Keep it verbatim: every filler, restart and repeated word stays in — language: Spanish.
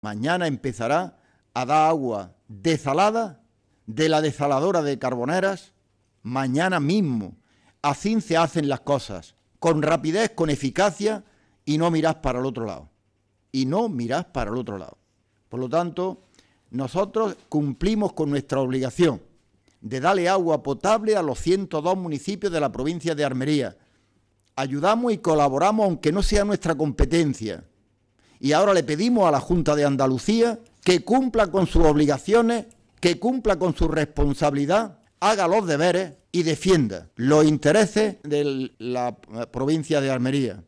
Mañana empezará a dar agua desalada de la desaladora de Carboneras. Mañana mismo. Así se hacen las cosas, con rapidez, con eficacia, y no mirás para el otro lado. Y no mirás para el otro lado. Por lo tanto, nosotros cumplimos con nuestra obligación de darle agua potable a los ciento dos municipios de la provincia de Almería. Ayudamos y colaboramos, aunque no sea nuestra competencia. Y ahora le pedimos a la Junta de Andalucía que cumpla con sus obligaciones, que cumpla con su responsabilidad, haga los deberes y defienda los intereses de la provincia de Almería.